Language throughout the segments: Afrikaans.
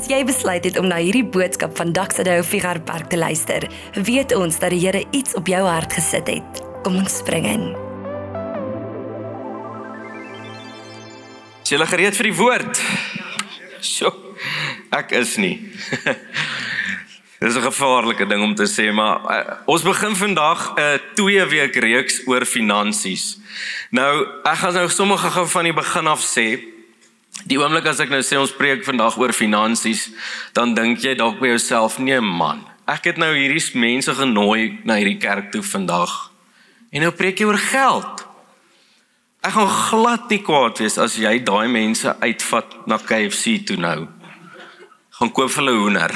As jy besluit het om na hierdie boodskap van Daksado Figaro Park te luister, weet ons dat die Here iets op jou hart gesit het. Kom ons spring in. Is julle gereed vir die woord? Sjoe, ek is nie. Dis 'n gevaarlike ding om te sê, maar ons begin vandag 'n 2 week reeks oor finansies. Nou, ek gaan nou sommer gou van die begin af sê, die oomblik as ek nou sê ons preek vandag oor finansies, dan dink jy dalk by jouself, nee man, ek het nou hierdie mense genooi na hierdie kerk toe vandag, en nou preek jy oor geld. Ek gaan glad nie kwaad wees as jy daai mense uitvat na KFC toe nou. Gaan koop vir hulle hoender.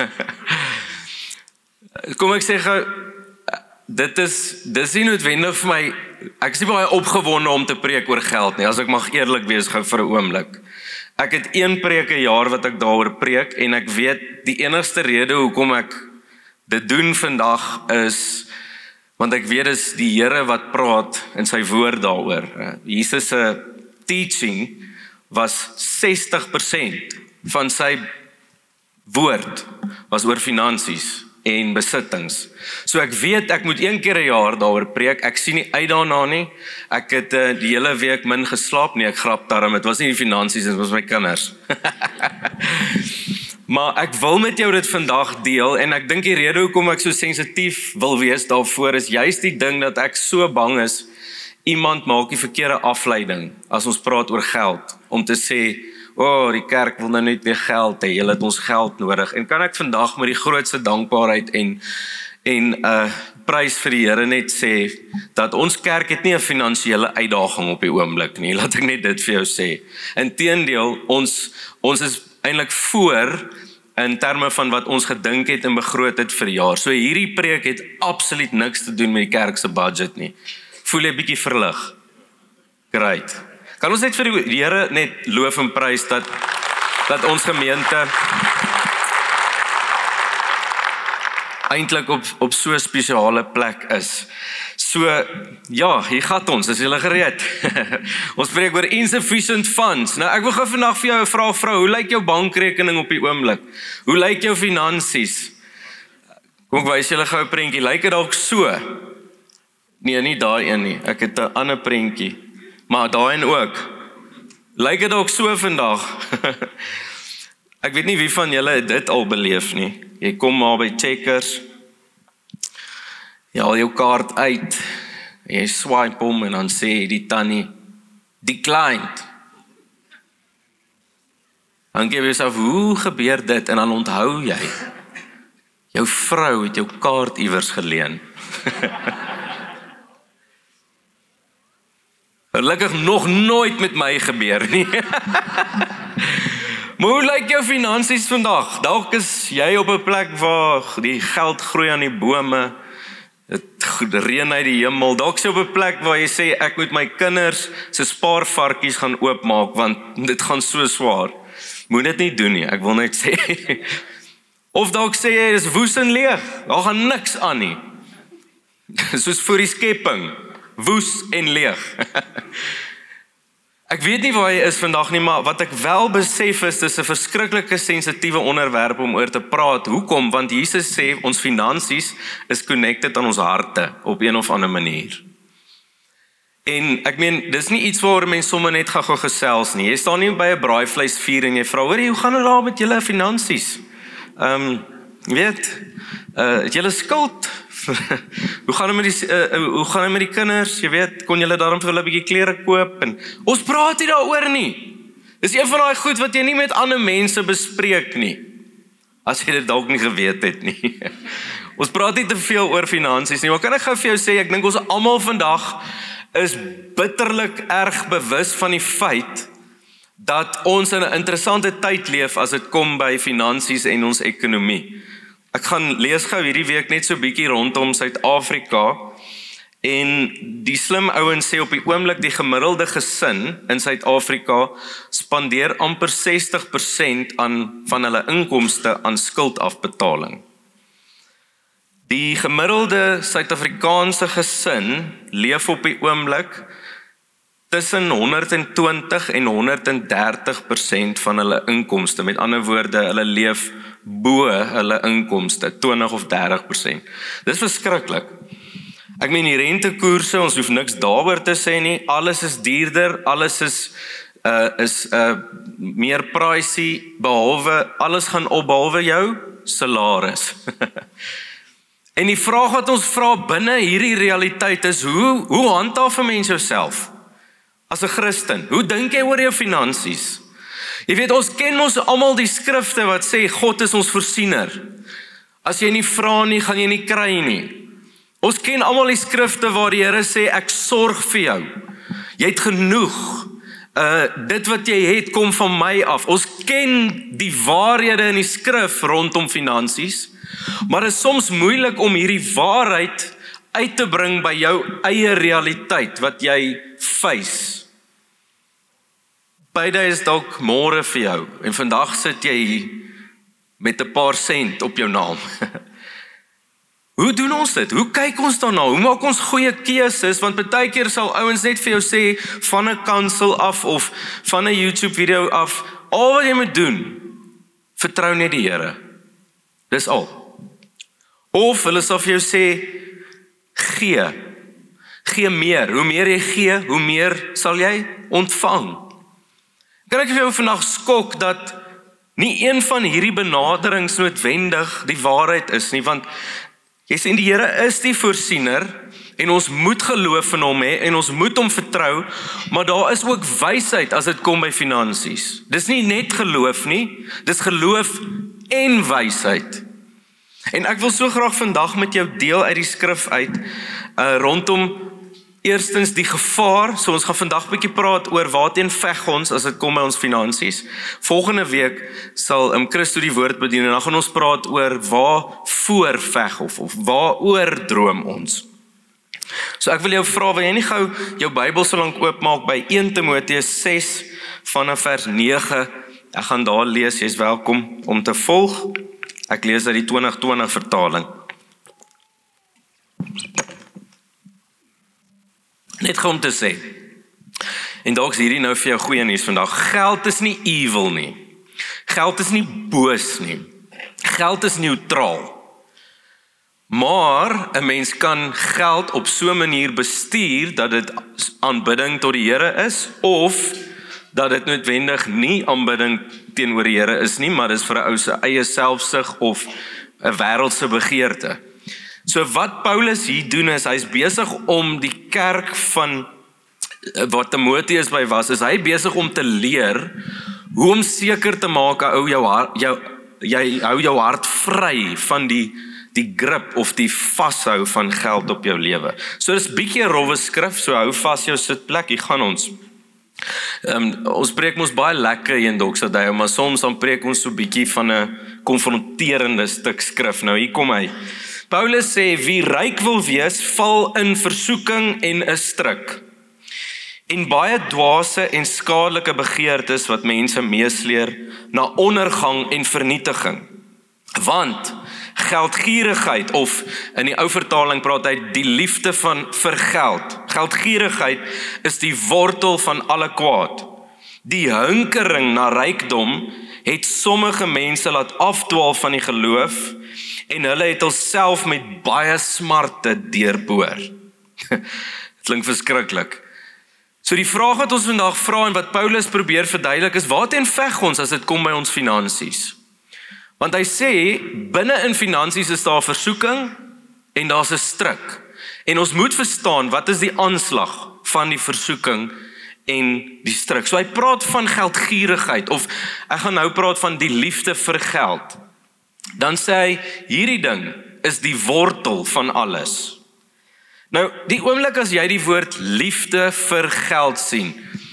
Kom ek sê gou, dis nie noodwendig vir my, ek is nie baie opgewonde om te preek oor geld nie, as ek mag eerlik wees gou vir 'n oomblik. Ek het 1 preek 'n jaar wat ek daaroor preek, en ek weet die enigste rede hoekom ek dit doen vandag is, want ek weet dis die Here wat praat in sy woord daaroor. Jesus se teaching was 60% van sy woord was oor finansies en besittings. So ek weet ek moet 1 keer 'n jaar daaroor preek. Ek sien nie uit daarna nie. Ek het die hele week min geslaap nie. Ek grap daarom. Dit was nie die finansies, dit was my kinders. Maar ek wil met jou dit vandag deel, en ek dink die rede hoekom ek so sensitief wil wees daarvoor is juist die ding dat ek so bang is, iemand maak die verkeerde afleiding as ons praat oor geld, om te sê, die kerk wil nou net weer geld hê, julle het ons geld nodig. En kan ek vandag met die grootste dankbaarheid en prys vir die Here net sê, dat ons kerk het nie 'n finansiële uitdaging op die oomblik nie, laat ek net dit vir jou sê. Inteendeel, ons is eintlik voor in terme van wat ons gedink het en begroot het vir die jaar. So hierdie preek het absoluut niks te doen met die kerk se budget nie. Voel jy bietjie verlig? Great. Kan ons net vir die Here net loof en prys dat ons gemeente eintlik op so 'n spesiale plek is. So, ja, hier gaan ons, is julle gereed? Ons spreek oor insufficient funds. Nou, ek wil gou vandag vir jou vra, vrou, hoe lyk jou bankrekening op die oomblik? Hoe lyk jou finansies? Kom ek wys julle gou 'n prentjie, lyk dit dalk so? Nee, nie daai een nie, ek het 'n ander prentjie. Maar daai en ook. Lyk dit dalk so vandag? Ek weet nie wie van julle dit al beleef nie. Jy kom maar by Checkers, jy haal jou kaart uit, jy swipe hom en dan sê die tannie, declined. Dan gee jy jouself, hoe gebeur dit? En dan onthou jy, jou vrou het jou kaart iewers geleen. Gelukkig nog nooit met my gebeur nie. Maar hoe lyk jou finansies vandag? Dalk is jy op 'n plek waar die geld groei aan die bome, dit reën uit die hemel. Dalk is jy op 'n plek waar jy sê, ek moet my kinders se spaarvarkies gaan oopmaak, want dit gaan so swaar. Moet dit nie doen nie, ek wil net sê. Of dalk sê jy, dis woes en leeg, daar gaan niks aan nie. Soos vir die skepping, woes en leeg. Ek weet nie waar jy is vandag nie, maar wat ek wel besef is, dis 'n verskriklike sensitiewe onderwerp om oor te praat. Hoekom? Want Jesus sê, ons finansies is connected aan ons harte, op een of ander manier. En ek meen, dis nie iets waar mense sommer net gaan gesels nie. Jy staan nie by 'n braaivleisvuur en jy vra, hoorie, hoe gaan dit daar met julle finansies? Het julle skuld? Hoe gaan dit met die kinders? Jy weet, kon julle daarom vir hulle 'n bietjie klere koop? En ons praat nie daaroor nie. Dis een van daai goed wat jy nie met ander mense bespreek nie. As jy dit dalk nie geweet het nie. Ons praat nie te veel oor finansies nie, maar kan ek gou vir jou sê, ek dink ons almal vandag is bitterlik erg bewus van die feit dat ons in 'n interessante tyd leef as dit kom by finansies en ons ekonomie. Ek gaan lees gou hierdie week net so bietjie rondom Suid-Afrika, en die slim ouens sê op die oomblik die gemiddelde gesin in Suid-Afrika spandeer amper 60% van hulle inkomste aan skuldafbetaling. Die gemiddelde Suid-Afrikaanse gesin leef op die oomblik tussen 120 en 130% van hulle inkomste. Met ander woorde, hulle leef bo hulle inkomste, 20 of 30%. Dis verskriklik. Ek meen die rentekoerse, ons hoef niks daaroor te sê nie, alles is duurder, alles is meer pricey, alles gaan op behalwe jou salaris. En die vraag wat ons vra binne hierdie realiteit is, hoe handhaaf 'n mens jouself as 'n Christen? Hoe dink jy oor jou finansies? Jy weet, ons ken ons almal die skrifte wat sê, God is ons voorsiener. As jy nie vra nie, gaan jy nie kry nie. Ons ken almal die skrifte waar die Here sê, ek sorg vir jou. Jy het genoeg. Dit wat jy het, kom van my af. Ons ken die waarhede in die skrif rondom finansies, maar dit is soms moeilik om hierdie waarheid uit te bring by jou eie realiteit, wat jy face. Beide is dalk môre vir jou, en vandag sit jy met 'n paar sent op jou naam. Hoe doen ons dit? Hoe kyk ons daarna? Hoe maak ons goeie keuses? Want baie keer sal ouens net vir jou sê, van 'n kansel af, of van 'n YouTube video af, al wat jy moet doen, vertrou net die Here. Dis al. Of hulle sal vir jou sê, gee meer. Hoe meer jy gee, hoe meer sal jy ontvang. Kan ek vir jou vandag skok dat nie een van hierdie benaderings noodwendig die waarheid is nie, want jy sê die Here is die voorsiener en ons moet geloof in hom hê en ons moet hom vertrou, maar daar is ook wysheid as dit kom by finansies. Dis nie net geloof nie, dis geloof en wysheid. En ek wil so graag vandag met jou deel uit die skrif uit rondom eerstens die gevaar. So ons gaan vandag bietjie praat oor waarteen veg ons as dit kom by ons finansies. Volgende week sal Christo die woord bedien en dan gaan ons praat oor waarvoor veg of waaroor droom ons. So ek wil jou vra, wil jy nie gou jou Bybel so lank oopmaak by 1 Timoteus 6 vanaf vers 9. Ek gaan daar lees, jy's welkom om te volg. Ek lees uit die 2020 vertaling. Net om te sê, en dalk is hierdie nou vir jou goeie nuus vandag, geld is nie evil nie. Geld is nie boos nie. Geld is neutraal. Maar 'n mens kan geld op so 'n manier bestuur dat dit aanbidding tot die Here is, of dat dit noodwendig nie aanbidding teenoor die Here is nie, maar dis vir 'n ou se eie selfsug of 'n wêreldse begeerte. So wat Paulus hier doen is, hy's besig om die kerk van wat Timoteus by was, is hy besig om te leer hoe om seker te maak jy hou jou hart vry van die grip of die vashou van geld op jou lewe. So dis bietjie 'n rowwe skrif, so hou vas jou sitplek, hier gaan ons. Ons preek ons baie lekker in Doxadeo, maar soms dan preek ons so bietjie van 'n konfronterende stuk skrif. Nou hier kom hy. Paulus sê, wie ryk wil wees, val in versoeking en 'n struik. En baie dwaase en skadelike begeertes wat mense meesleer na ondergang en vernietiging. Want geldgierigheid, of in die ou vertaling praat hy die liefde vir geld. Geldgierigheid is die wortel van alle kwaad. Die hinkering na rykdom het sommige mense laat afdwaal van die geloof en hulle het hulself met baie smarte deurboor. Klink verskriklik. So die vraag wat ons vandag vra en wat Paulus probeer verduidelik is, waarteen veg ons as dit kom by ons finansies? Want hy sê, binne in finansies is daar versoeking en daar's 'n struik. En ons moet verstaan, wat is die aanslag van die versoeking en die struik? So hy praat van geldgierigheid, of ek gaan nou praat van die liefde vir geld. Dan sê hy, hierdie ding is die wortel van alles. Nou, die oomblik as jy die woord liefde vir geld sien,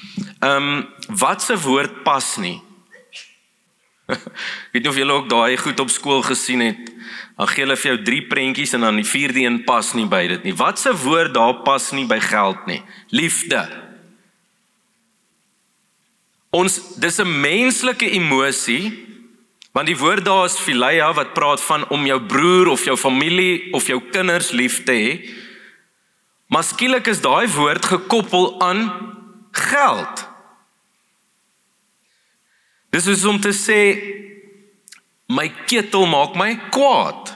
wat se woord pas nie? Ek weet nie of julle ook daai goed op skool gesien het, dan gee hulle vir jou 3 prentjies en dan die 4de een pas nie by dit nie. Wat se woord daar pas nie by geld nie? Liefde. Dis 'n menslike emosie, want die woord daar is philia, wat praat van om jou broer of jou familie of jou kinders lief te hê. Maar skielik is daai woord gekoppel aan geld. Dis is om te sê, my ketel maak my kwaad.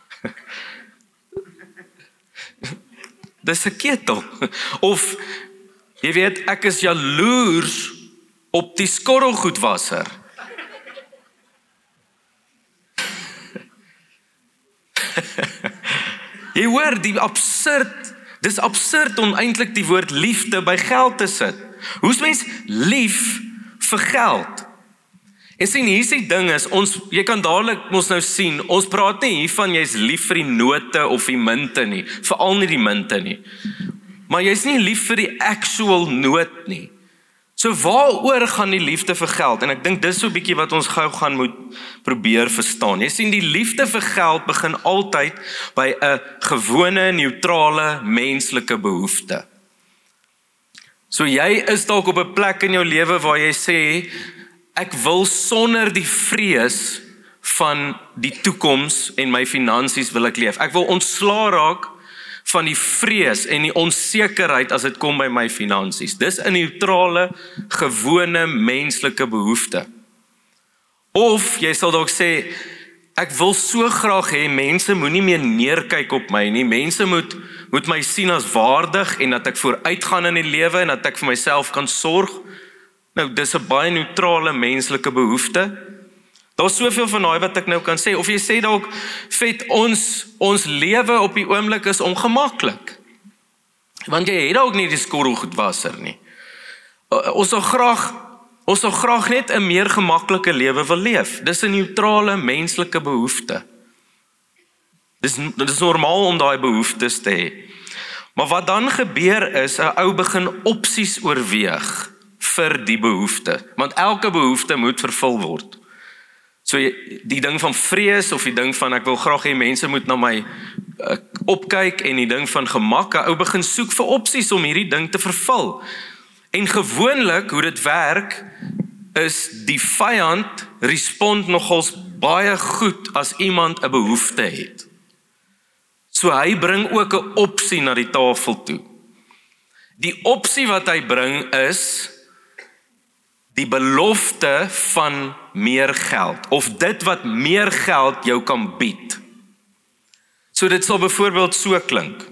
Dis 'n ketel. Of, jy weet, ek is jaloers op die skorrelgoedwasser. Jy hoor, dis absurd om eintlik die woord liefde by geld te sit. Hoe is mens lief vir geld? En sien, hier is die ding is, jy kan dadelik ons nou sien, ons praat nie hiervan jy's lief vir die note of die munte nie, veral nie die munte nie. Maar jy's nie lief vir die actual noot nie. So waaroor gaan die liefde vir geld? En ek dink dis so 'n bietjie wat ons gou gaan moet probeer verstaan. Jy sien, die liefde vir geld begin altyd by 'n gewone, neutrale, menslike behoefte. So jy is dalk op 'n plek in jou lewe waar jy sê, ek wil sonder die vrees van die toekoms en my finansies wil ek leef. Ek wil ontslaa raak van die vrees en die onsekerheid as dit kom by my finansies. Dis 'n neutrale, gewone, menslike behoefte. Of jy sal dalk sê, ek wil so graag hê mense moenie meer neerkyk op my nie. Mense moet my sien as waardig en dat ek vooruitgaan in die lewe en dat ek vir myself kan sorg. Nou, dis 'n baie neutrale menslike behoefte. Daar's soveel van daai wat ek nou kan sê. Of jy sê dalk, ons lewe op die oomblik is ongemaklik. Want jy het dalk nie die skorrelgoedwasser nie. Ons sal graag net 'n meer gemaklike lewe wil leef. Dis 'n neutrale menslike behoefte. Dis normaal om daai behoeftes te hê. Maar wat dan gebeur is, 'n ou begin opsies oorweeg vir die behoefte, want elke behoefte moet vervul word. So die ding van vrees of die ding van ek wil graag hê mense moet na my opkyk en die ding van gemak, 'n ou begin soek vir opsies om hierdie ding te vervul. En gewoonlik hoe dit werk is die vyand respond nogals baie goed as iemand 'n behoefte het. So hy bring ook 'n opsie na die tafel toe. Die opsie wat hy bring is die belofte van meer geld, of dit wat meer geld jou kan bied. So dit sal byvoorbeeld so klink.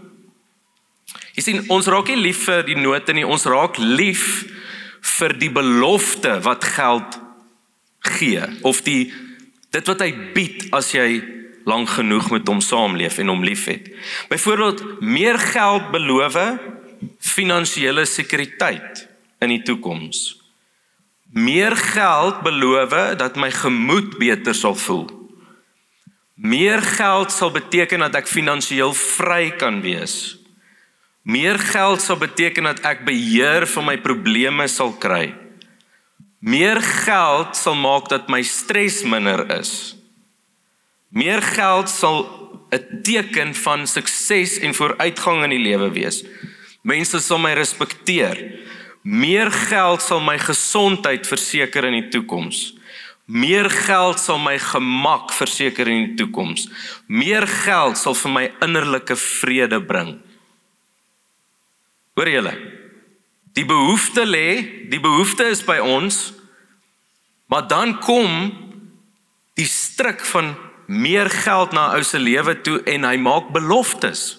Jy sien, ons raak nie lief vir die note nie, ons raak lief vir die belofte wat geld gee, of dit wat hy bied as jy lank genoeg met hom saamleef en hom liefhet. Byvoorbeeld, meer geld beloof finansiële sekuriteit in die toekoms. Meer geld beloof dat my gemoed beter sal voel. Meer geld sal beteken dat ek finansiëel vry kan wees. Meer geld sal beteken dat ek beheer van my probleme sal kry. Meer geld sal maak dat my stres minder is. Meer geld sal 'n teken van sukses en vooruitgang in die lewe wees. Mense sal my respekteer. Meer geld sal my gesondheid verseker in die toekoms. Meer geld sal my gemak verseker in die toekoms. Meer geld sal vir my innerlike vrede bring. Hoor julle? Die behoefte is by ons, maar dan kom die stryk van meer geld na 'n ou se lewe toe en hy maak beloftes.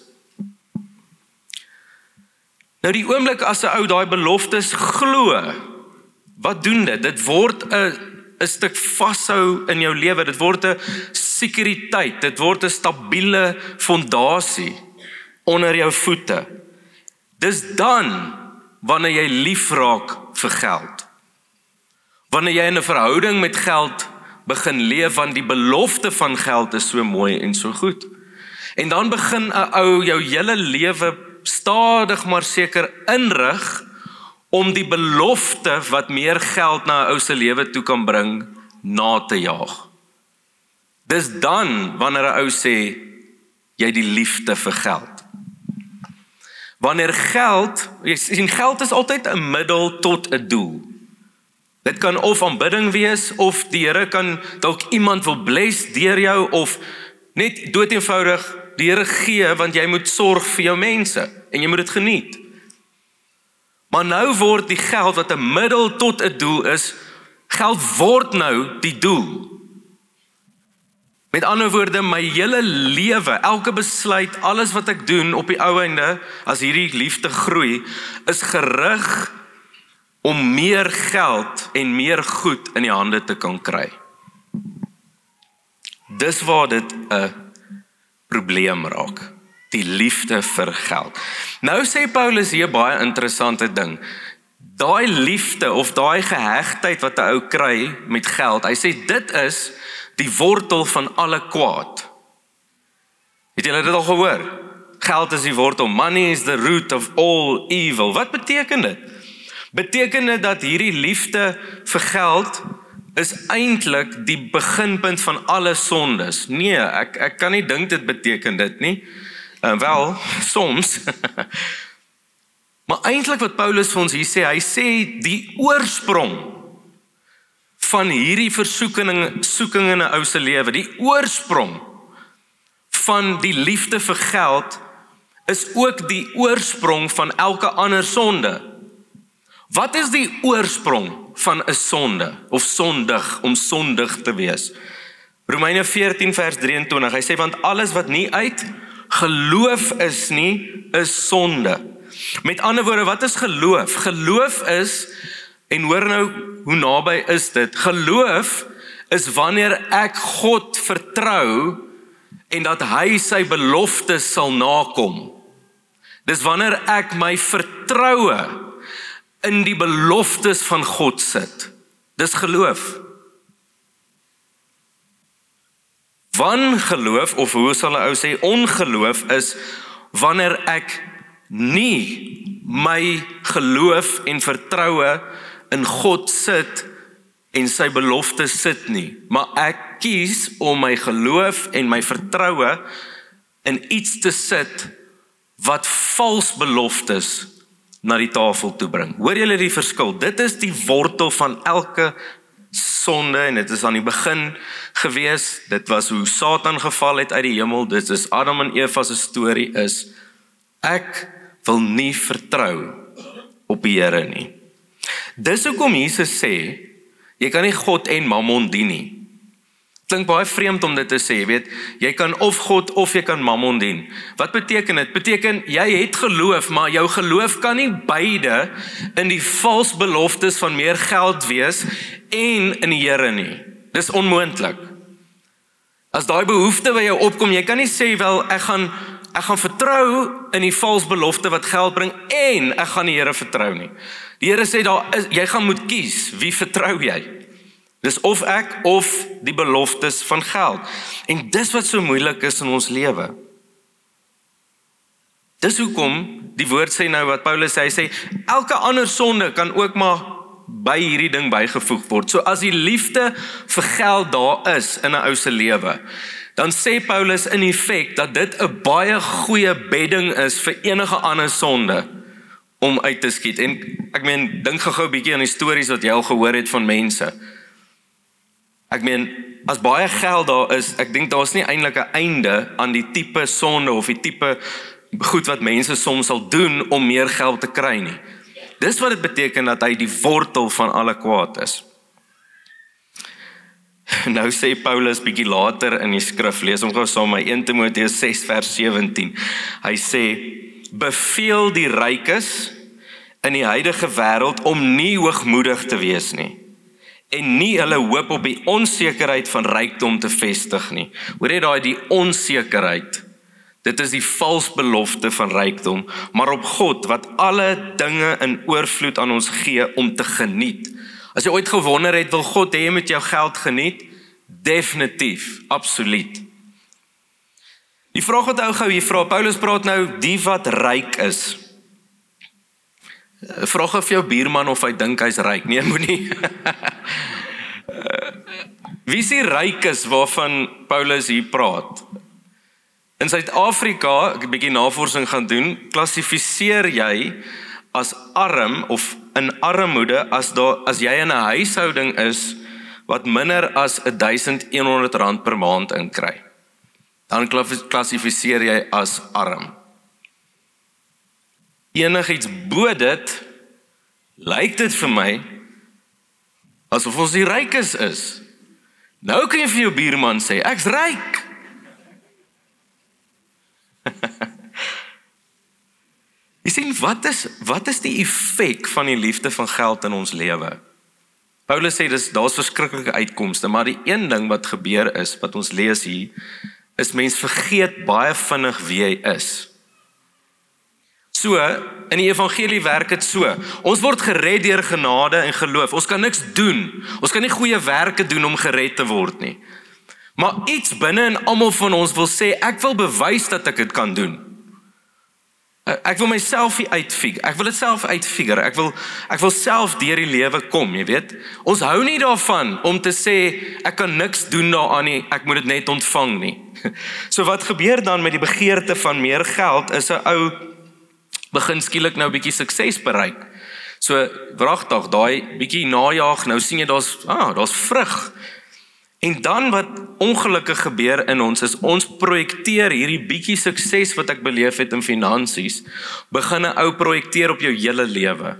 Nou die oomblik as 'n ou daai beloftes glo, wat doen dit? Dit word 'n stuk vashou in jou lewe, dit word 'n sekuriteit, dit word 'n stabiele fondasie onder jou voete. Dis dan wanneer jy lief raak vir geld. Wanneer jy in 'n verhouding met geld begin leef, want die belofte van geld is so mooi en so goed. En dan begin 'n ou jou hele lewe stadig maar seker inrig om die belofte wat meer geld na 'n ou se lewe toe kan bring, na te jaag. Dis dan wanneer 'n ou sê, jy die liefde vir geld. Wanneer geld is altyd 'n middel tot 'n doel. Dit kan of aanbidding wees, of die Here kan dalk iemand wil bless deur jou, of net doeteenvoudig die Here gee, want jy moet sorg vir jou mense, en jy moet dit geniet. Maar nou word die geld wat 'n middel tot 'n doel is, geld word nou die doel. Met ander woorde, my hele lewe, elke besluit, alles wat ek doen op die ou einde, as hierdie liefde groei, is gerig om meer geld en meer goed in die hande te kan kry. Dis waar dit 'n probleem raak. Die liefde vir geld. Nou sê Paulus hier baie interessante ding. Daai liefde of daai gehegtheid wat 'n ou kry met geld, hy sê dit is die wortel van alle kwaad. Het julle dit al gehoor? Geld is die wortel. Money is the root of all evil. Wat beteken dit? Beteken dit dat hierdie liefde vir geld is eintlik die beginpunt van alle sondes? Nee, ek kan nie dink dit beteken dit nie. Wel, soms. Maar eintlik wat Paulus vir ons hier sê, hy sê die oorsprong van hierdie versoeking in 'n ou se lewe, die oorsprong van die liefde vir geld is ook die oorsprong van elke ander sonde. Wat is die oorsprong van 'n sonde of sondig, om sondig te wees? Romeine 14 vers 23, hy sê want alles wat nie uit geloof is nie, is sonde. Met ander woorde, wat is geloof? Geloof is, en hoor nou hoe naby is dit, geloof is wanneer ek God vertrou en dat hy sy beloftes sal nakom. Dis wanneer ek my vertroue in die beloftes van God sit. Dis geloof. Wangeloof, of hoe sal 'n ou sê, ongeloof is wanneer ek nie my geloof en vertroue in God sit en sy beloftes sit nie, maar ek kies om my geloof en my vertroue in iets te sit wat vals beloftes na die tafel toe bring. Hoor julle die verskil? Dit is die wortel van elke sonde en dit is aan die begin gewees. Dit was hoe Satan geval het uit die hemel. Dit is Adam en Eva se storie is ek wil nie vertrou op die Here nie. Dis hoekom Jesus sê jy kan nie God en Mammon dien nie. Klink baie vreemd om dit te sê, jy weet, jy kan of God of jy kan Mammon dien. Wat beteken dit? Beteken jy het geloof, maar jou geloof kan nie beide in die vals beloftes van meer geld wees en in die Here nie. Dis onmoontlik. As daai behoefte by jou opkom, jy kan nie sê wel ek gaan vertrou in die vals belofte wat geld bring en ek gaan die Here vertrou nie. Die Here sê jy gaan moet kies, wie vertrou jy? Dis of ek of die beloftes van geld. En dis wat so moeilik is in ons lewe. Dis hoekom die woord sê nou wat Paulus sê, hy sê elke ander sonde kan ook maar by hierdie ding bygevoeg word. So as die liefde vir geld daar is in 'n ou se lewe, dan sê Paulus in effek dat dit 'n baie goeie bedding is vir enige ander sonde om uit te skiet. En ek meen, dink gou-gou 'n bietjie aan die stories wat jy al gehoor het van mense. Ek meen, as baie geld daar is, ek dink daar's nie eintlik 'n einde aan die tipe sonde of die tipe goed wat mense soms sal doen om meer geld te kry nie. Dis wat dit beteken dat hy die wortel van alle kwaad is. Nou sê Paulus bietjie later in die skrif, lees hom gou saam met 1 Timoteus 6 vers 17. Hy sê, beveel die rykes in die huidige wêreld om nie hoogmoedig te wees nie en nie hulle hoop op die onsekerheid van rykdom te vestig nie. Hoor jy daai die onsekerheid? Dit is die vals belofte van rykdom, maar op God wat alle dinge in oorvloed aan ons gee om te geniet. As jy ooit gewonder het, wil God hê jy met jou geld geniet? Definitief, absoluut. Die vraag wat ou gou hier vra, Paulus praat nou die wat ryk is. Vraag of jou buurman of hy dink hy's ryk. Nee, moenie. Wie is die rykes waarvan Paulus hier praat? In Suid-Afrika, ek het 'n bietjie navorsing gaan doen, klassifiseer jy as arm of in armoede as jy in 'n huishouding is wat minder as R1,100 per maand inkry. Dan klassifiseer jy as arm. Enigiets bo dit lyk dit vir my asof ons die rykes is. Nou kan jy vir jou buurman sê, ek's ryk. Jy sien, wat is die effek van die liefde van geld in ons lewe? Paulus sê, daar's verskriklike uitkomste, maar die een ding wat gebeur is, wat ons lees hier, is mens vergeet baie vinnig wie hy is. So, in die evangelie werk dit so, ons word gered deur genade en geloof, ons kan niks doen, ons kan nie goeie werke doen om gered te word nie. Maar iets binne in almal van ons wil sê, ek wil bewys dat ek dit kan doen. Ek wil myself uitfigure, ek wil dit self uitfigure, ek wil self deur die lewe kom, jy weet. Ons hou nie daarvan om te sê, ek kan niks doen daaraan nie, ek moet dit net ontvang nie. So wat gebeur dan met die begeerte van meer geld, is 'n ou begin skielik nou 'n bietjie sukses bereik. So wragtig, daai bietjie najaag, nou sien jy daar's vrug. En dan wat ongelukkig gebeur in ons is, ons projekteer hierdie bietjie sukses wat ek beleef het in finansies, begin 'n ou projekteer op jou hele lewe.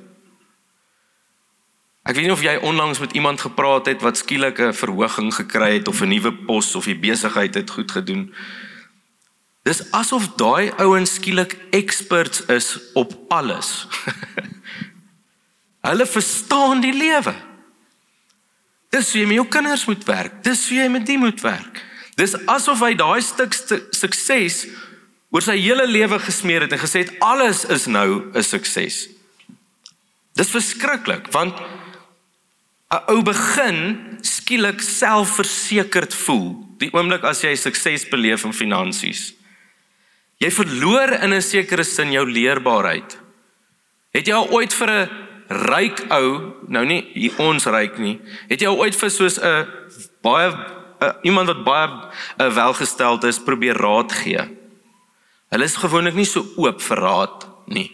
Ek weet nie of jy onlangs met iemand gepraat het wat skielik 'n verhoging gekry het of 'n nuwe pos of die besigheid het goed gedoen. Dis asof daai ouens skielik experts is op alles. Hulle verstaan die lewe. Dis hoe jy met jou kinders moet werk, dis hoe jy met die moet werk. Dis asof hy daai stuk sukses oor sy hele lewe gesmeer het en gesê het, alles is nou 'n sukses. Dis verskriklik, want 'n ou begin skielik selfversekerd voel, die oomblik as jy sukses beleef in finansies. Jy verloor in 'n sekere sin jou leerbaarheid. Het jy al ooit vir 'n ryk ou, nou nie ons ryk nie, het jy al ooit vir soos 'n iemand wat baie welgesteld is, probeer raad gee? Hulle is gewoonlik nie so oop vir raad nie.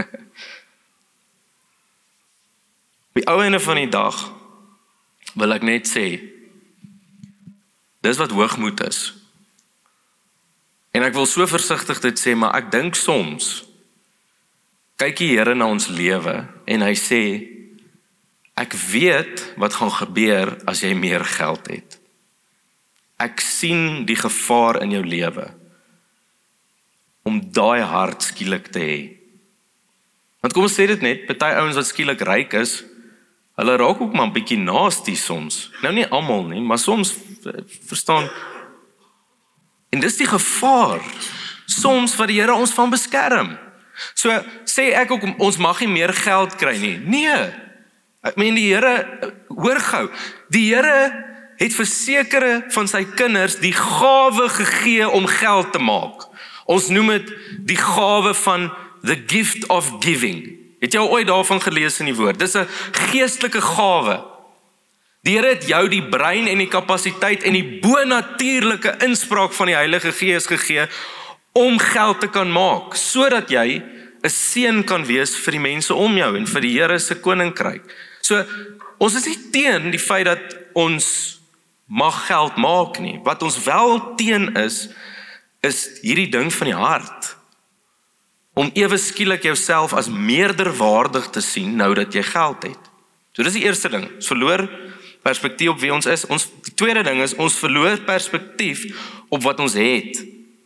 Op die ou einde van die dag wil ek net sê, dis wat hoogmoed is. En ek wil so versigtig dit sê, maar ek dink soms, kyk die Here na ons lewe en hy sê, ek weet wat gaan gebeur as jy meer geld het. Ek sien die gevaar in jou lewe om daai hart skielik te hê. Want kom ons sê dit net, party ouens wat skielik ryk is, hulle raak ook maar 'n bietjie nasty soms. Nou nie almal nie, maar soms verstaan. En dis die gevaar soms wat die Here ons van beskerm. So sê ek ook, ons mag nie meer geld kry nie. Nee, ek meen die Here, hoor gou, die Here het vir sekere van sy kinders die gawe gegee om geld te maak. Ons noem dit die gawe van the gift of giving. Het jy al ooit daarvan gelees in die woord? Dis 'n geestelike gawe. Die Here het jou die brein en die kapasiteit en die bonatuurlike inspraak van die Heilige Gees gegee om geld te kan maak, sodat jy 'n seën kan wees vir die mense om jou en vir die Here se koninkryk. So, ons is nie teen die feit dat ons mag geld maak nie. Wat ons wel teen is hierdie ding van die hart. Om ewe skielik jouself as meerderwaardig te sien nou dat jy geld het. So dis die eerste ding. Ons verloor perspektief op wie ons is. Die tweede ding is, ons verloor perspektief op wat ons het.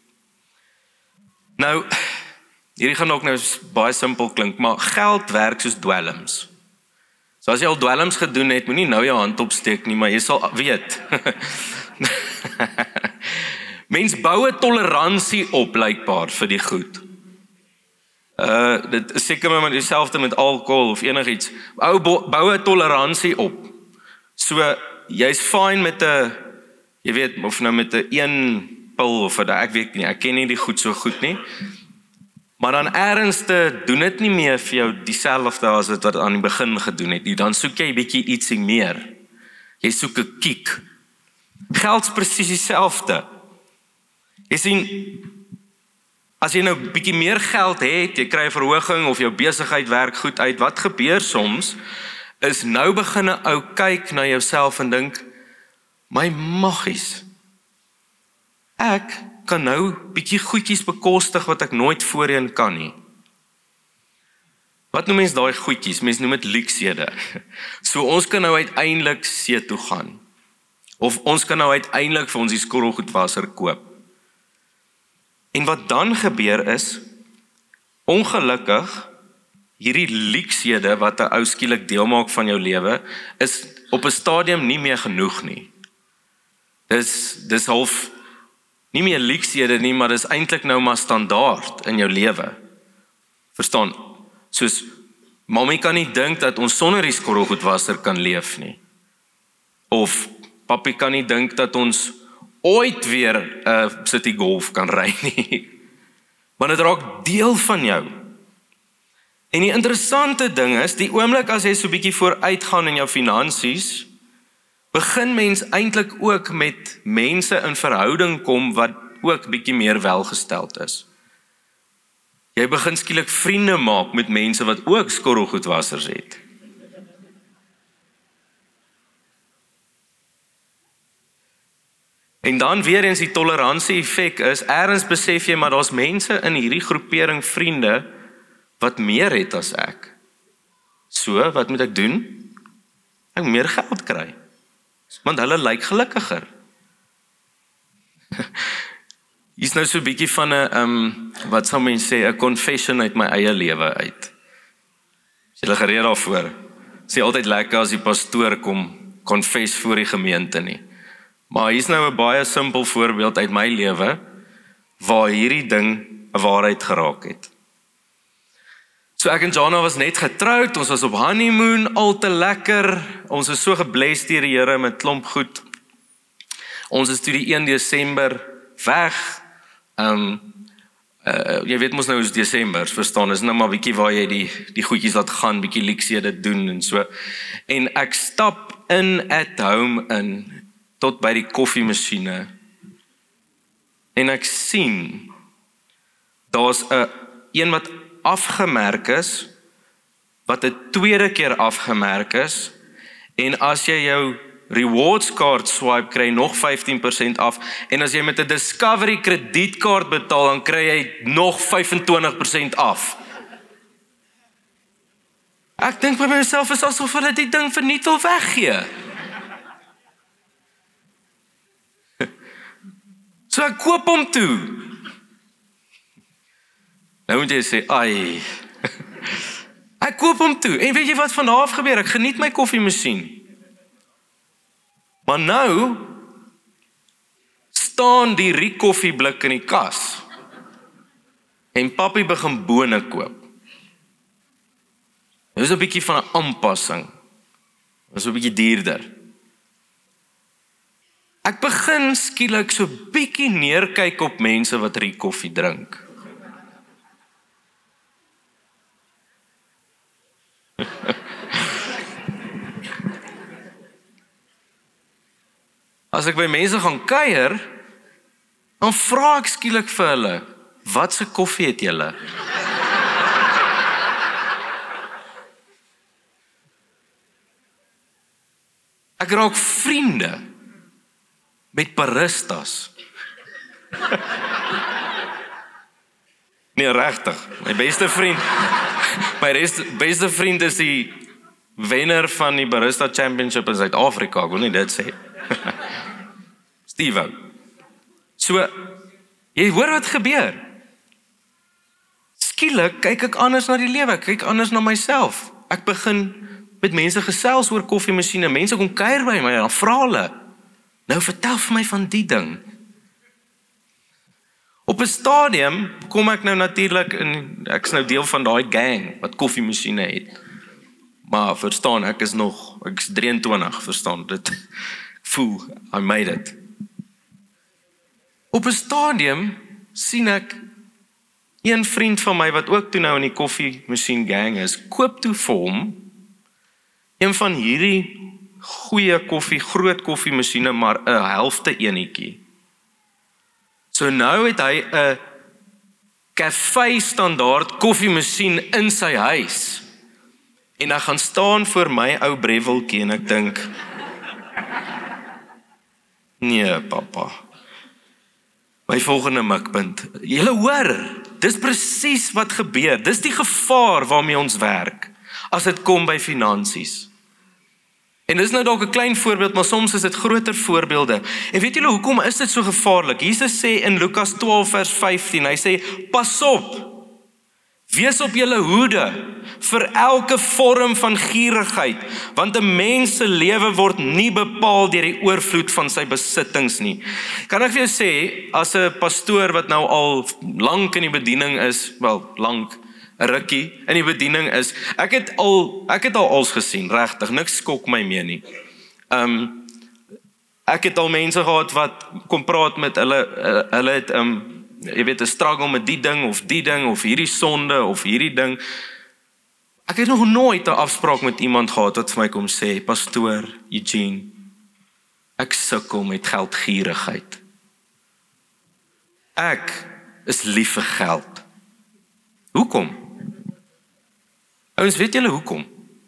Nou, hierdie gaan ook nou baie simpel klink, maar geld werk soos dwelms. So as jy al dwelms gedoen het, moenie nou jou hand opsteek nie, maar jy sal weet. Mens bou 'n toleransie op, blykbaar, vir die goed. Dit is seker maar dieselfde met alkohol of enigiets. Bou 'n toleransie op. So, jy's fine met 'n, jy weet, of nou met 'n een pil of ek weet nie, ek ken nie die goed so goed nie. Maar dan ernstig doen dit nie meer vir jou dieselfde as wat aan die begin gedoen het nie. Dan soek jy bietjie ietsie meer. Jy soek 'n kiek. Geld's presies dieselfde. Jy sien, as jy nou bietjie meer geld het, jy kry 'n verhoging of jou besigheid werk goed uit, wat gebeur soms, is nou begin 'n ou kyk na jouself en dink, my maggies, ek kan nou bietjie goedjies bekostig wat ek nooit voorheen kan nie. Wat noem mens daai goedjies? Mens noem dit luksede. So ons kan nou uiteindelik see toe gaan. Of ons kan nou uiteindelik vir ons die skottelgoedwasser koop. En wat dan gebeur is, ongelukkig, hierdie luksede wat 'n ou skielik deel maak van jou lewe, is op 'n stadium nie meer genoeg nie. Dis half nie meer luksede nie, maar dis eintlik nou maar standaard in jou lewe. Verstaan? Soos, Mamy kan nie dink dat ons sonder die skottelgoedwasser kan leef nie. Of papi kan nie dink dat ons ooit weer City Golf kan ry nie. Want dit raak deel van jou. En die interessante ding is, die oomblik as jy so 'n bietjie vooruitgaan in jou finansies, begin mens eintlik ook met mense in verhouding kom wat ook bietjie meer welgesteld is. Jy begin skielik vriende maak met mense wat ook skottelgoedwassers het. En dan weer eens die toleransie effek is, ergens besef jy, maar daar's mense in hierdie groepering vriende wat meer het as ek. So, wat moet ek doen? Ek moet meer geld kry. Want hulle lyk gelukkiger. Hier's nou so 'n bietjie van 'n, wat sal mens sê, 'n confession uit my eie lewe uit. Is julle gereed daarvoor? Dit is altyd lekker as die pastoor kom confess voor die gemeente nie. Maar hier's nou 'n baie simpel voorbeeld uit my lewe, waar hierdie ding 'n waarheid geraak het. So ek en Jana was net getroud, ons was op honeymoon, al te lekker, ons is so gebless deur die Here met klomp goed. Ons is toe die 1 Desember weg, jy weet mos nou is Desember, verstaan, is nou maar bietjie waar jy die goedjies laat gaan, bietjie luksede doen en so. En ek stap in at home in, tot by die koffiemasjiene, en ek sien, daar's 'n een wat afgemerk is, wat 'n tweede keer afgemerk is, en as jy jou rewards kaart swipe, kry nog 15% af, en as jy met 'n Discovery kredietkaart betaal, dan kry jy nog 25% af. Ek dink by myself, is asof hulle die ding vernietig of weggee. So ek koop hom toe. Nou moet jy sê, ai. Ek koop hom toe. En weet jy wat van daar af gebeur? Ek geniet my koffiemasjien. Maar nou staan die Riek koffieblik in die kas. En papi begin bone koop. Dit is 'n bietjie van 'n aanpassing. Dit is 'n bietjie duurder. Ek begin skielik so bietjie neerkyk op mense wat Riek koffie drink. As ek by mense gaan kuier, dan vra ek skielik vir hulle, wat se koffie het julle? Ek raak vriende met baristas. Nee, regtig, my beste vriend. Beste vriend is die wenner van die Barista Championship in Suid-Afrika, ek wil nie dit sê. Steve. So, jy hoor wat gebeur. Skielik kyk ek anders na die lewe, ek kyk anders na myself. Ek begin met mense gesels oor koffiemasjiene, mense kom kuier by my, dan vra hulle, nou vertel vir my van die ding. Op 'n stadium kom ek nou natuurlik in, ek is nou deel van daai gang wat koffiemasjiene het. Maar verstaan, ek is 23, verstaan, dit voel, I made it. Op 'n stadium sien ek een vriend van my wat ook toe nou in die koffiemasjien gang is, koop toe vir hom een van hierdie goeie koffie, groot koffiemasjiene, maar 'n helfte enetjie. So nou het hy 'n kafee standaard koffiemasjien in sy huis. En ek gaan staan voor my ou breveltjie en ek dink, nee, papa. My volgende mikpunt. Julle hoor, dis presies wat gebeur. Dis die gevaar waarmee ons werk, as dit kom by finansies. En dis nou dalk 'n klein voorbeeld, maar soms is dit groter voorbeelde. En weet julle hoekom is dit so gevaarlik? Jesus sê in Lukas 12 vers 15, hy sê, pas op, wees op julle hoede vir elke vorm van gierigheid, want 'n mens se lewe word nie bepaal deur die oorvloed van sy besittings nie. Kan ek vir jou sê, as 'n pastoor wat nou al lank in die bediening is, lank, 'n rukkie in die bediening is, ek het al als gesien, regtig, niks skok my meer nie. Ek het al mense gehad wat kom praat met hulle het jy weet, 'n struggle met die ding of hierdie sonde of hierdie ding. Ek het nog nooit 'n afspraak met iemand gehad wat vir my kom sê, Pastoor Eugene, ek sukkel met geldgierigheid. Ek is lief vir geld. Hoekom? Ouens, weet julle hoekom?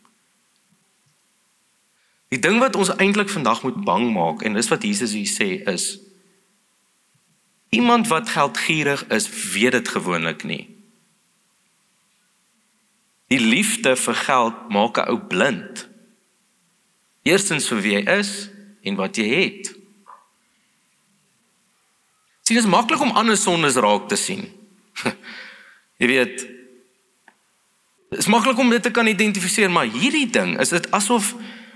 Die ding wat ons eintlik vandag moet bang maak, en dis wat Jesus hier sê, is iemand wat geldgierig is, weet dit gewoonlik nie. Die liefde vir geld maak 'n ou blind. Eerstens vir wie hy is en wat jy het. Sien, dit is maklik om ander sondes raak te sien. Jy weet, dit is maklik om dit te kan identifiseer, maar hierdie ding, is dit asof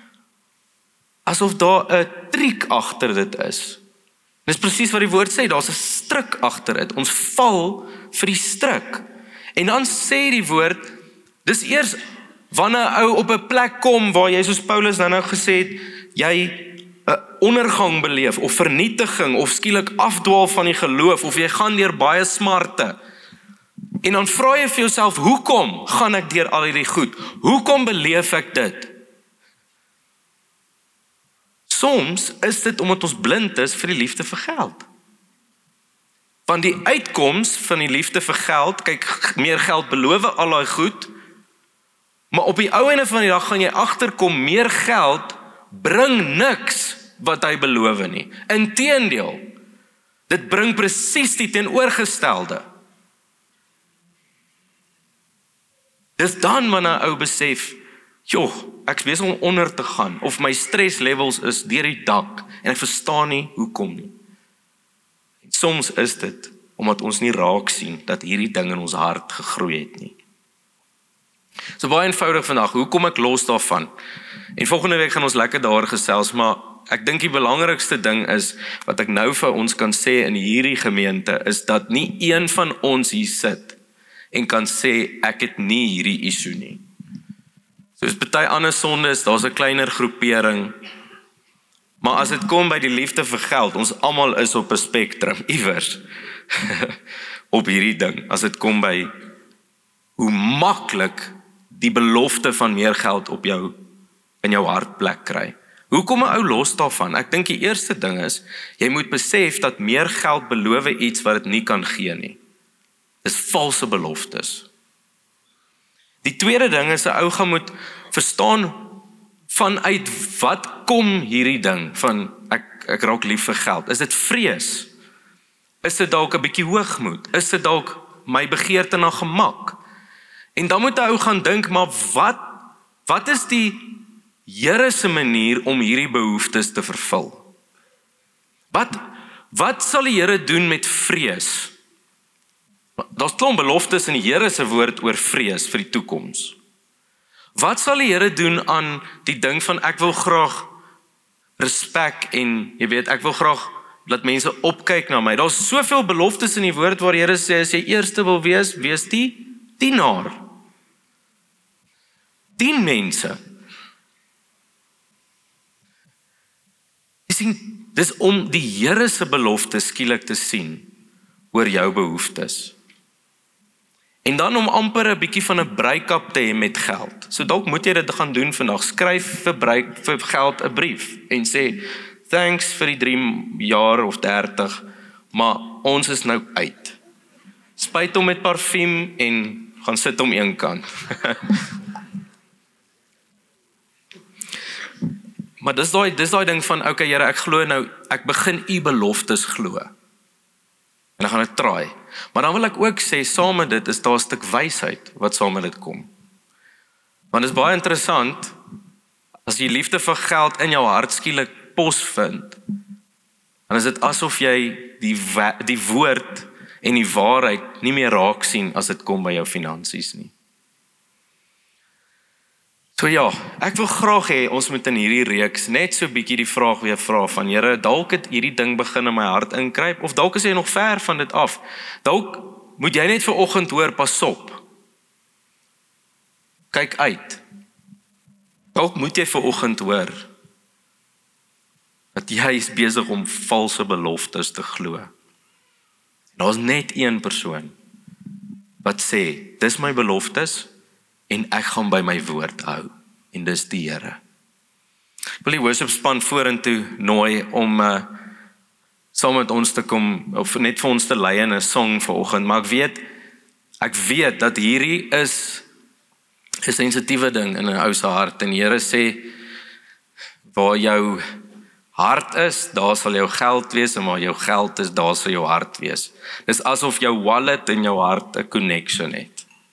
daar 'n triek agter dit is. Dis presies wat die woord sê, daar's 'n struik agter dit. Ons val vir die struik. En dan sê die woord, dis eers wanneer 'n ou op 'n plek kom waar jy, soos Paulus nou gesê het, jy 'n ondergang beleef of vernietiging of skielik afdwaal van die geloof of jy gaan deur baie smarte. En dan vra jy vir jouself, hoekom gaan ek deur al hierdie goed? Hoekom beleef ek dit? Soms is dit omdat ons blind is vir die liefde vir geld. Want die uitkoms van die liefde vir geld, kyk, meer geld beloof al daai goed, maar op die ou einde van die dag gaan jy agterkom, meer geld bring niks wat hy beloof nie. Inteendeel, dit bring presies die teenoorgestelde. Dis dan wanneer 'n ou besef, joh, ek is besig om onder te gaan, of my stresslevels is deur die dak, en ek verstaan nie hoekom nie. En soms is dit, omdat ons nie raak sien, dat hierdie ding in ons hart gegroei het nie. So baie eenvoudig vandag, hoe kom ek los daarvan? En volgende week gaan ons lekker daar gesels, maar ek dink die belangrikste ding is, wat ek nou vir ons kan sê in hierdie gemeente, is dat nie een van ons hier sit, en kan sê, ek het nie hierdie issue nie. Soos party ander sondes, daar's 'n kleiner groepering, maar as dit kom by die liefde vir geld, ons almal is op 'n spektrum, iewers, op hierdie ding, as dit kom by, hoe maklik die belofte van meer geld op jou, in jou hart plek kry. Hoe kom 'n ou los daarvan? Ek dink die eerste ding is, jy moet besef dat meer geld beloof iets wat dit nie kan gee nie. Dis valse beloftes. Die tweede ding is 'n ou gaan moet verstaan vanuit wat kom hierdie ding van ek raak lief vir geld. Is dit vrees? Is dit dalk 'n bietjie hoogmoed? Is dit dalk my begeerte na gemak? En dan moet 'n ou gaan dink, maar wat is die Here se manier om hierdie behoeftes te vervul? Wat sal die Here doen met vrees? Daar's klomp beloftes in die Here se woord oor vrees vir die toekoms. Wat sal die Here doen aan die ding van ek wil graag respek en jy weet, ek wil graag dat mense opkyk na my. Daar's soveel beloftes in die woord waar die Here sê, as jy eerste wil wees die dienaar. Dien mense. Jy sien, dis om die Here se belofte skielik te sien oor jou behoeftes. En dan om amper 'n bietjie van 'n break-up te hê met geld. So dalk moet jy dit gaan doen vandag. Skryf vir geld 'n brief en sê, thanks vir die 3 jaar of 30, maar ons is nou uit. Spuit hom met parfuum en gaan sit om een kant. Maar dis daai ding van, okay Here, ek glo nou, ek begin u beloftes glo. En dan gaan ek try. Maar dan wil ek ook sê, saam met dit is daar 'n stuk wysheid wat saam met dit kom. Want dit is baie interessant, as jy liefde vir geld in jou hart skielik pos vind, dan is dit asof jy die woord en die waarheid nie meer raak sien as dit kom by jou finansies nie. So ja, ek wil graag hê ons moet in hierdie reeks net so bietjie die vraag weer vra van Here, dalk het hierdie ding begin in my hart inkruip, of dalk is jy nog ver van dit af. Dalk moet jy net vanoggend hoor, pas op. Kyk uit. Dalk moet jy vanoggend hoor dat jy is besig om valse beloftes te glo. Daar's net een persoon wat sê, dis my beloftes en ek gaan by my woord hou. En dis die Here. Ek wil die worship span vorentoe nooi om saam met ons te kom, of net vir ons te lei in 'n song vanoggend, maar ek weet dat hierdie is 'n sensitiewe ding in 'n ou se hart, en die Here sê, waar jou hart is, daar sal jou geld wees, en waar jou geld is, daar sal jou hart wees. Dis asof jou wallet en jou hart 'n connection het.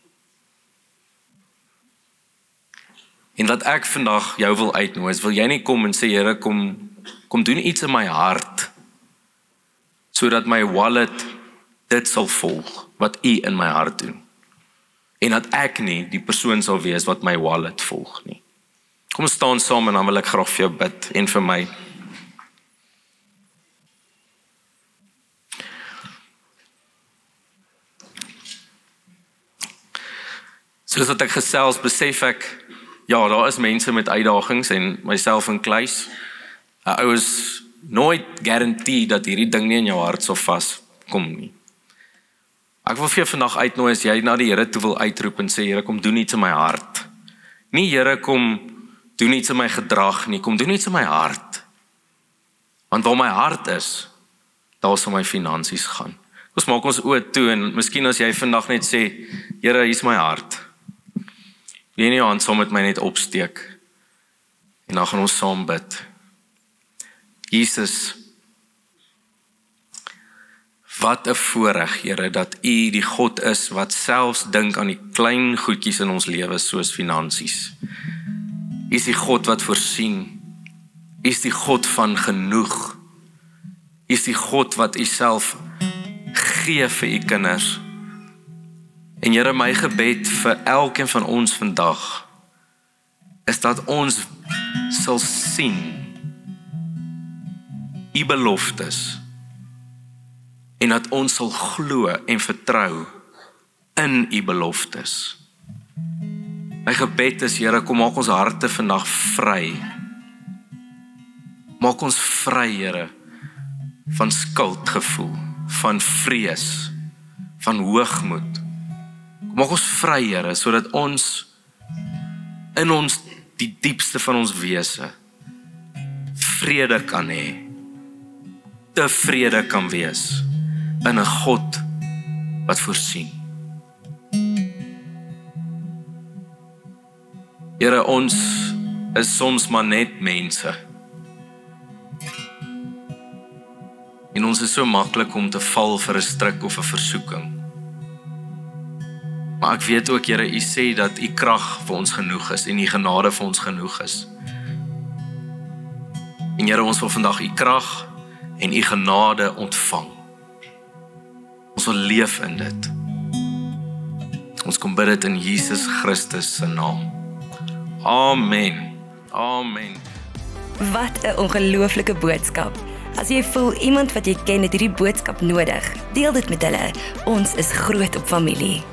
En wat ek vandag jou wil uitnooi, is wil jy nie kom en sê, Here, kom doen iets in my hart, sodat my wallet dit sal volg, wat U in my hart doen. En dat ek nie die persoon sal wees wat my wallet volg nie. Kom ons staan saam en dan wil ek graag vir jou bid, en vir my. Soos wat ek gesels, besef ek, ja, daar is mense met uitdagings en myself inkluis. Ou is nooit garantie dat hierdie ding nie in jou hart sal vaskom nie. Ek wil vir jou vandag uitnooi as jy na die Here toe wil uitroep en sê, Here, kom doen iets in my hart. Nie Here, kom doen iets in my gedrag nie, kom doen iets in my hart. Want waar my hart is, daar sal my finansies gaan. Ons maak ons oë toe en miskien as jy vandag net sê, Here, hier is my hart. Wil jy nie jou hand saam met my net opsteek, en dan gaan ons saam bid. Jesus, wat 'n voorreg, Here, dat U die God is wat selfs dink aan die klein goedjies in ons lewe soos finansies. U is die God wat voorsien. U is die God van genoeg. U is die God wat U self gee vir U kinders. En Here, my gebed vir elkeen van ons vandag is dat ons sal sien U beloftes en dat ons sal glo en vertrou in U beloftes. My gebed is, Here, kom maak ons harte vandag vry. Maak ons vry, Here, van skuldgevoel, van vrees, van hoogmoed. Maak ons vry, Here, sodat ons in ons die diepste van ons wese vrede kan hê, tevrede kan wees in 'n God wat voorsien. Here, ons is soms maar net mense. En ons is so maklik om te val vir 'n struik of 'n versoeking. Maar ek weet ook, Here, U sê dat U krag vir ons genoeg is en U genade vir ons genoeg is. En Here, ons wil vandag U krag en U genade ontvang. Ons wil leef in dit. Ons kom bid dit in Jesus Christus se naam. Amen. Amen. Wat 'n ongelooflike boodskap. As jy voel iemand wat jy ken het hierdie boodskap nodig, deel dit met hulle. Ons is groot op familie.